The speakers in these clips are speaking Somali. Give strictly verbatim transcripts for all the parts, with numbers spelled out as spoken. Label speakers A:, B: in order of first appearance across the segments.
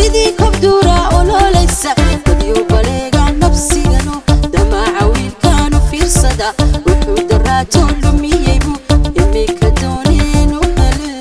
A: سيدي كبدورة ولوليسة وديو بليغا نفسي غنو دماع ويل كانوا في رصدا وحود الراتون لمي يبو يمي كدونين وهلين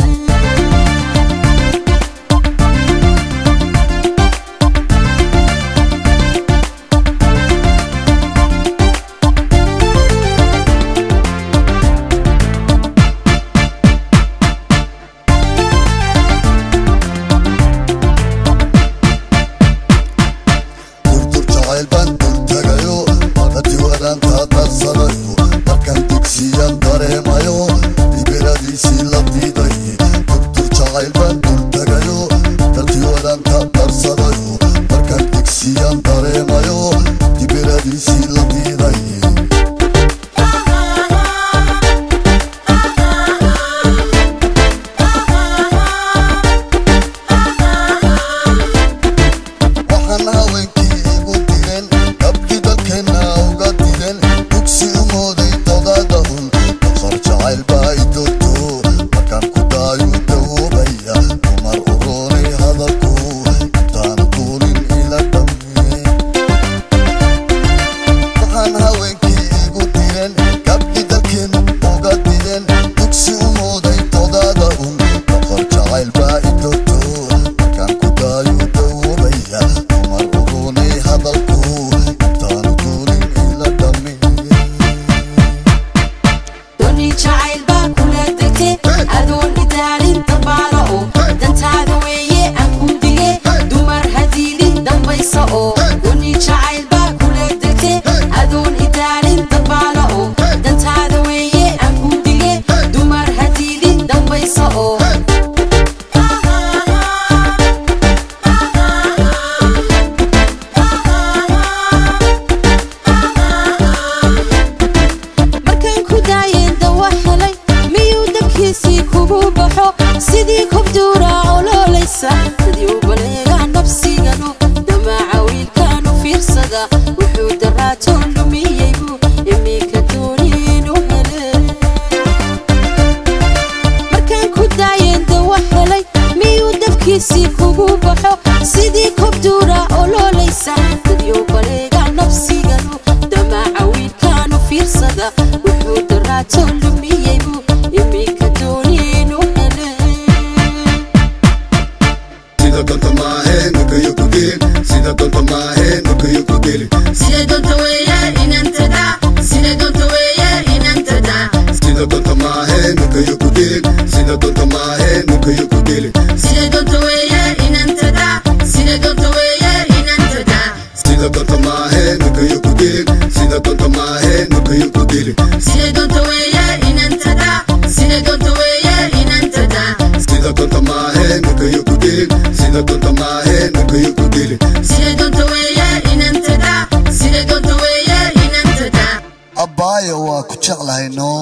A: سيدي كبدورة ولوليسة وديو بليغا نفسي غنو دماع ويل كانوا في رصدا وحود الراتون لمي يبو يمي كدونين وهلين مركان كداين دوا حلي ميو دفكيسي كوبو بحو سيدي كبدورة ولوليسة وديو بليغا نفسي غنو دماع ويل كانوا في رصدا وحود الراتون لمي يبو يمي كدونين وهلين
B: Sida donta mahe nuka yuku dili Sida donta mahe nuka yuku dili
C: Sida donta weya inantada Sida donta weya inantada
B: Sida donta mahe nuka yuku dili Sida donta mahe nuka yuku dili
C: Sida donta weya inantada Sida donta weya inantada
B: Sida donta mahe nuka yuku dili Sida donta mahe nuka yuku dili
C: Sida donta weya inantada Sida donta weya inantada
B: Sida donta mahe nuka yuku dili Sida donta mahe nuka yuku dili
C: Sida donta weya inantada Sida donta weya inantada
D: Abaya waa ku jeclahay noo